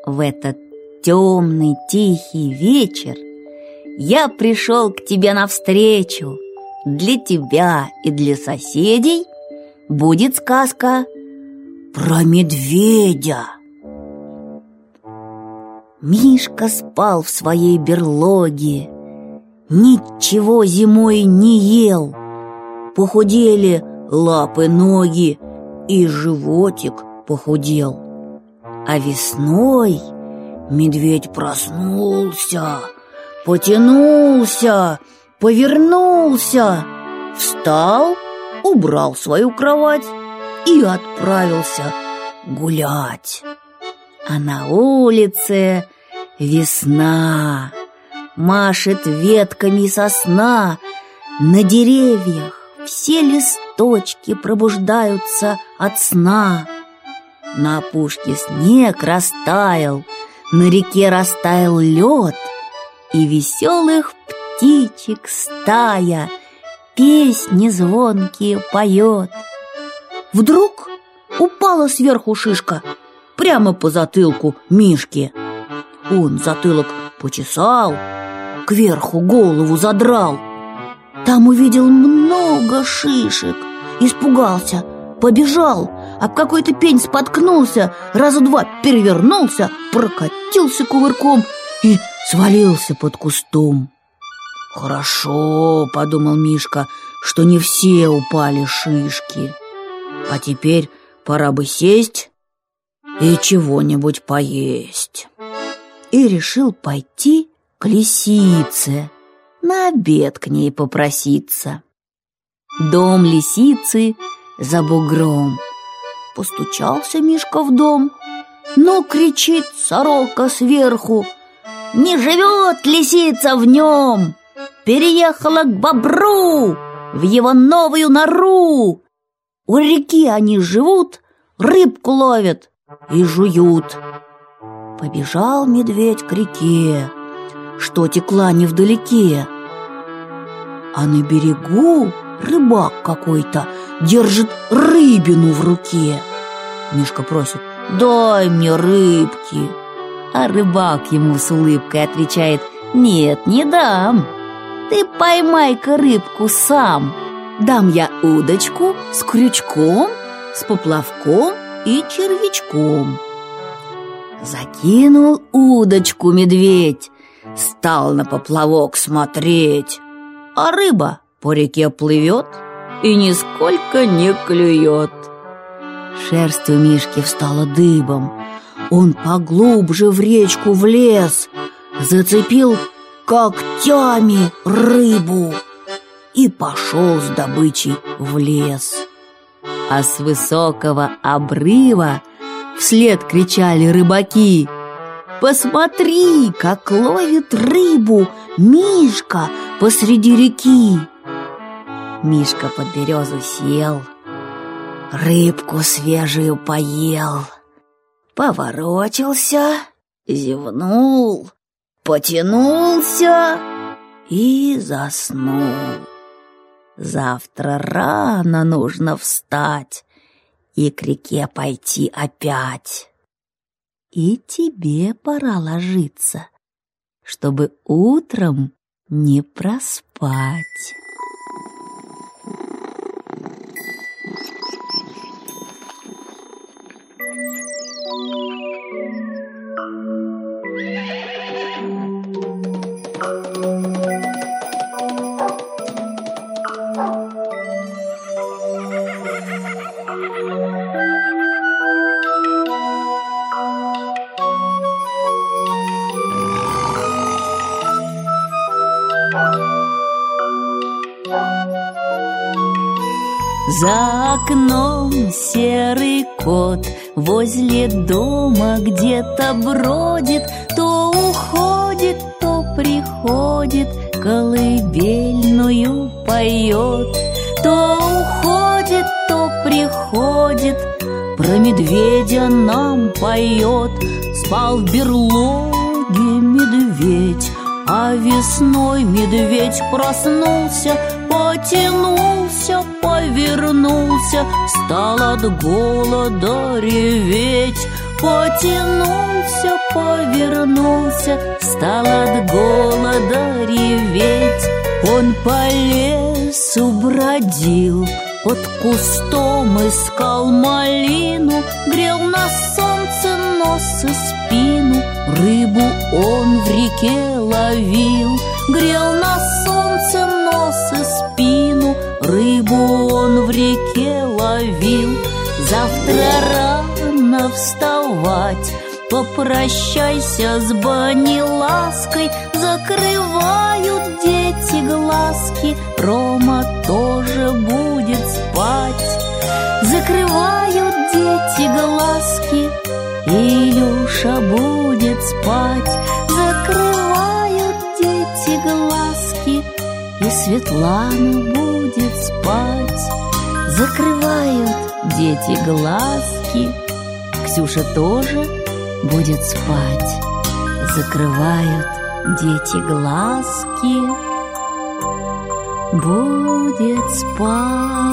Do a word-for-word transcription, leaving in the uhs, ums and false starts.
В этот темный тихий вечер я пришел к тебе навстречу. Для тебя и для соседей будет сказка про медведя. Мишка спал в своей берлоге, ничего зимой не ел. Похудели лапы, ноги, и животик похудел. А весной медведь проснулся, потянулся, повернулся, встал, убрал свою кровать и отправился гулять. А на улице весна, машет ветками сосна. На деревьях все листочки пробуждаются от сна. На опушке снег растаял, на реке растаял лед, и веселых птичек стая песни звонкие поет. Вдруг упала сверху шишка прямо по затылку Мишки. Он затылок почесал, кверху голову задрал. Там увидел много шишек, испугался, побежал, об какой-то пень споткнулся, раза два перевернулся, прокатился кувырком и свалился под кустом. «Хорошо, — подумал Мишка, — что не все упали шишки. А теперь пора бы сесть и чего-нибудь поесть». И решил пойти к лисице, на обед к ней попроситься. Дом лисицы за бугром. Постучался Мишка в дом, но кричит сорока сверху: «Не живет лисица в нем! Переехала к бобру в его новую нору! У реки они живут, рыбку ловят и жуют». Побежал медведь к реке, что текла невдалеке. А на берегу рыбак какой-то держит рыбину в руке. Мишка просит: «Дай мне рыбки». А рыбак ему с улыбкой отвечает: «Нет, не дам. Ты поймай-ка рыбку сам. Дам я удочку с крючком, с поплавком и червячком». Закинул удочку медведь, стал на поплавок смотреть, а рыба по реке плывет и нисколько не клюет. Шерсть у Мишки встала дыбом. Он поглубже в речку влез, зацепил когтями рыбу и пошел с добычей в лес. А с высокого обрыва вслед кричали рыбаки: «Посмотри, как ловит рыбу Мишка посреди реки!» Мишка под березу сел, рыбку свежую поел, поворочился, зевнул, потянулся и заснул. Завтра рано нужно встать и к реке пойти опять. И тебе пора ложиться, чтобы утром не проспать. За окном серый кот возле дома где-то бродит, то уходит, то приходит, колыбельную поет. То уходит, то приходит, про медведя нам поет. Спал в берлоге медведь, а весной медведь проснулся, потянулся, повернулся, стал от голода реветь. Потянулся, все повернулся, стал от голода реветь. Он по лесу бродил, под кустом искал малину, грел на солнце нос и спину, рыбу он в реке ловил. Грел на солнце нос и спину, рыбу он в реке ловил. Завтра рано вставать, попрощайся с Банилаской. Закрывают дети глазки, Рома тоже будет спать. Закрывают дети глазки, Илюша будет спать. Закрывают дети глазки, и Светлана будет спать. Закрывают дети глазки, Ксюша тоже будет спать. Закрывают дети глазки, будет спать.